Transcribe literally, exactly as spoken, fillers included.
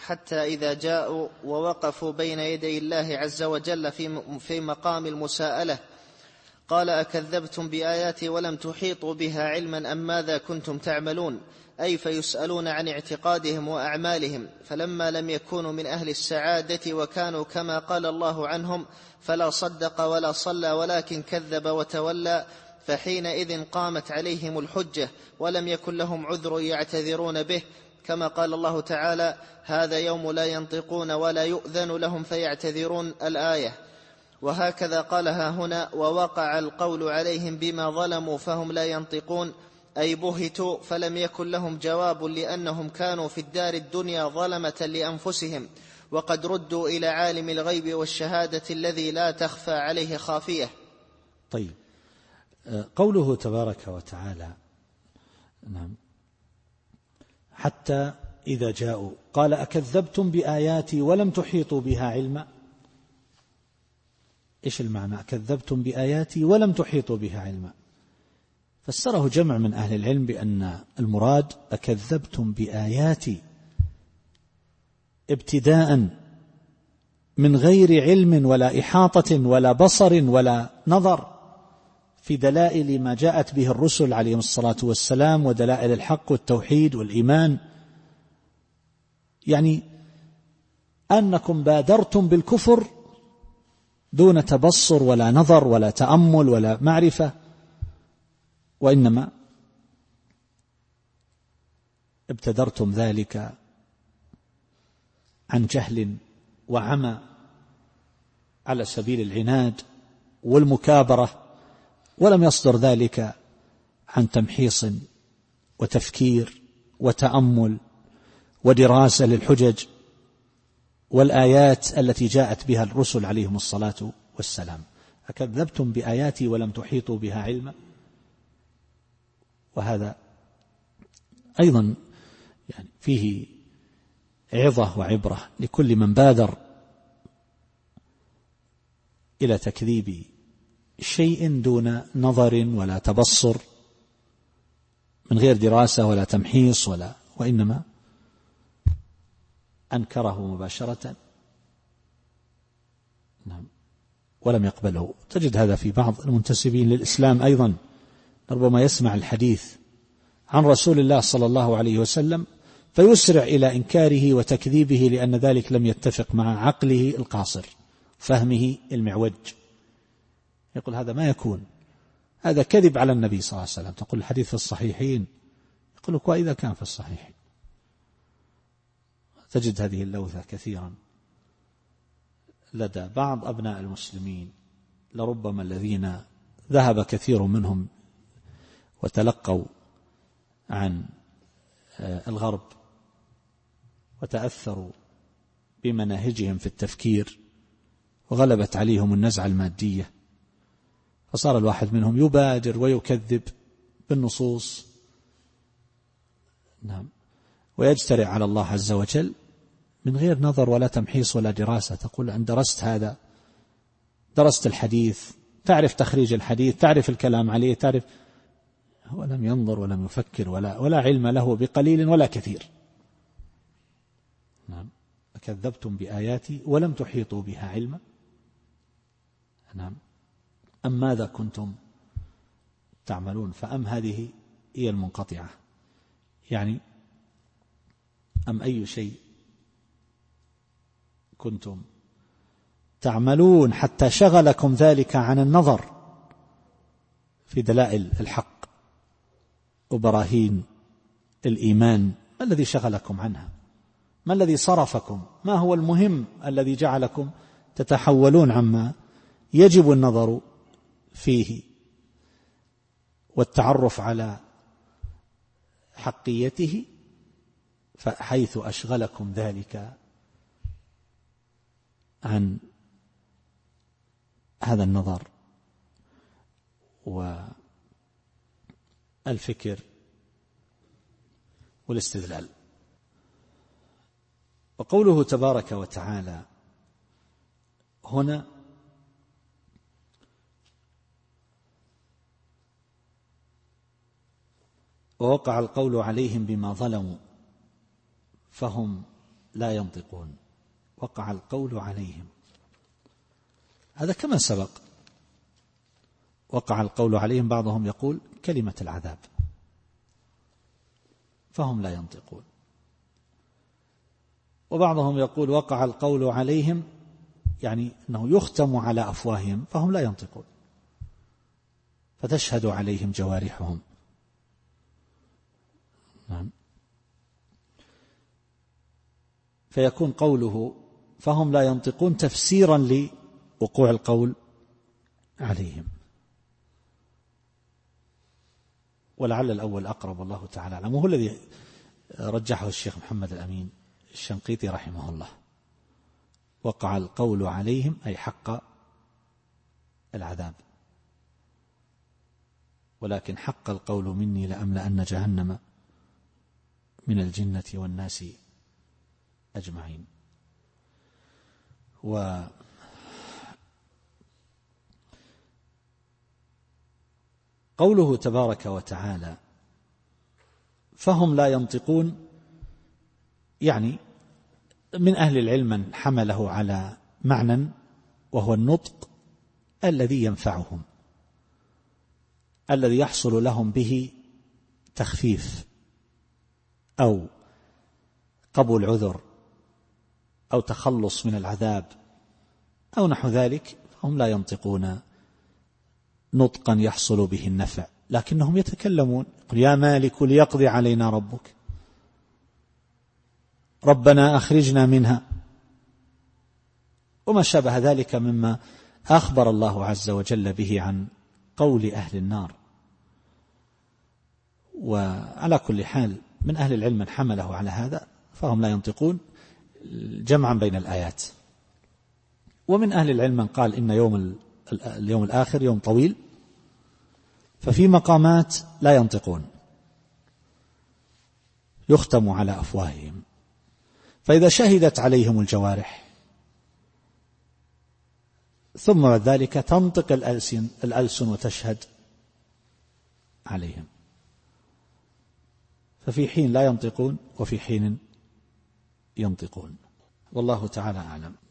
حتى إذا جاءوا ووقفوا بين يدي الله عز وجل في مقام المساءلة قال أكذبتم بآياتي ولم تحيطوا بها علما أم ماذا كنتم تعملون، أي فيسألون عن اعتقادهم وأعمالهم. فلما لم يكونوا من أهل السعادة وكانوا كما قال الله عنهم فلا صدق ولا صلى ولكن كذب وتولى، فحينئذ قامت عليهم الحجة ولم يكن لهم عذر يعتذرون به، كما قال الله تعالى هذا يوم لا ينطقون ولا يؤذن لهم فيعتذرون الآية. وهكذا قالها هنا ووقع القول عليهم بما ظلموا فهم لا ينطقون، أي بهتوا فلم يكن لهم جواب لأنهم كانوا في الدار الدنيا ظلمة لأنفسهم وقد ردوا إلى عالم الغيب والشهادة الذي لا تخفى عليه خافية. طيب، قوله تبارك وتعالى نعم حتى إذا جاءوا قال أكذبتم بآياتي ولم تحيطوا بها علما. إيش المعنى أكذبتم بآياتي ولم تحيطوا بها علما؟ فسره جمع من أهل العلم بأن المراد أكذبتم بآياتي ابتداء من غير علم ولا إحاطة ولا بصر ولا نظر في دلائل ما جاءت به الرسل عليهم الصلاة والسلام ودلائل الحق والتوحيد والإيمان، يعني أنكم بادرتم بالكفر دون تبصر ولا نظر ولا تأمل ولا معرفة، وإنما ابتدرتم ذلك عن جهل وعمى على سبيل العناد والمكابرة، ولم يصدر ذلك عن تمحيص وتفكير وتأمل ودراسة للحجج والآيات التي جاءت بها الرسل عليهم الصلاة والسلام. أكذبتم بآياتي ولم تحيطوا بها علما. وهذا أيضا يعني فيه عظة وعبرة لكل من بادر إلى تكذيب شيء دون نظر ولا تبصر من غير دراسة ولا تمحيص ولا وإنما أنكره مباشرة نعم ولم يقبله. تجد هذا في بعض المنتسبين للإسلام أيضا، ربما يسمع الحديث عن رسول الله صلى الله عليه وسلم فيسرع إلى إنكاره وتكذيبه لأن ذلك لم يتفق مع عقله القاصر فهمه المعوج. يقول هذا ما يكون، هذا كذب على النبي صلى الله عليه وسلم. تقول الحديث في الصحيحين، يقول لك وإذا كان في الصحيحين. تجد هذه اللوثة كثيرا لدى بعض أبناء المسلمين، لربما الذين ذهب كثير منهم وتلقوا عن الغرب وتأثروا بمناهجهم في التفكير وغلبت عليهم النزعة المادية، فصار الواحد منهم يبادر ويكذب بالنصوص نعم ويجترئ على الله عز وجل من غير نظر ولا تمحيص ولا دراسة. تقول أن درست هذا، درست الحديث، تعرف تخريج الحديث، تعرف الكلام عليه، تعرف، هو لم ينظر ولم يفكر ولا, ولا علم له بقليل ولا كثير. نعم أكذبتم بآياتي ولم تحيطوا بها علما. نعم أم ماذا كنتم تعملون؟ فأم هذه هي المنقطعة، يعني أم أي شيء كنتم تعملون حتى شغلكم ذلك عن النظر في دلائل الحق وبراهين الإيمان. ما الذي شغلكم عنها؟ ما الذي صرفكم؟ ما هو المهم الذي جعلكم تتحولون عما يجب النظر فيه والتعرف على حقيته، فحيث أشغلكم ذلك عن هذا النظر والفكر والاستدلال. وقوله تبارك وتعالى هنا ووقع القول عليهم بما ظلموا فهم لا ينطقون وقع القول عليهم، هذا كما سبق. وقع القول عليهم، بعضهم يقول كلمة العذاب، فهم لا ينطقون. وبعضهم يقول وقع القول عليهم يعني أنه يختم على أفواههم فهم لا ينطقون، فتشهد عليهم جوارحهم. نعم. فيكون قوله فهم لا ينطقون تفسيرا لوقوع القول عليهم، ولعل الأول أقرب والله تعالى أعلم، وهو الذي رجحه الشيخ محمد الأمين الشنقيطي رحمه الله. وقع القول عليهم أي حق العذاب، ولكن حق القول مني لأملأن جهنم من الجنة والناس أجمعين. وقوله تبارك وتعالى فهم لا ينطقون، يعني من أهل العلم من حمله على معنى وهو النطق الذي ينفعهم، الذي يحصل لهم به تخفيف أو قبول عذر أو تخلص من العذاب أو نحو ذلك، فهم لا ينطقون نطقا يحصل به النفع، لكنهم يتكلمون. قل يا مالك ليقضي علينا ربك، ربنا أخرجنا منها، وما شابه ذلك مما أخبر الله عز وجل به عن قول أهل النار. وعلى كل حال من أهل العلم من حمله على هذا فهم لا ينطقون جمعا بين الآيات. ومن أهل العلم من قال إن يوم اليوم الآخر يوم طويل، ففي مقامات لا ينطقون يختم على أفواههم، فإذا شهدت عليهم الجوارح ثم بعد ذلك تنطق الألسن, الألسن وتشهد عليهم، ففي حين لا ينطقون وفي حين ينطقون، والله تعالى أعلم.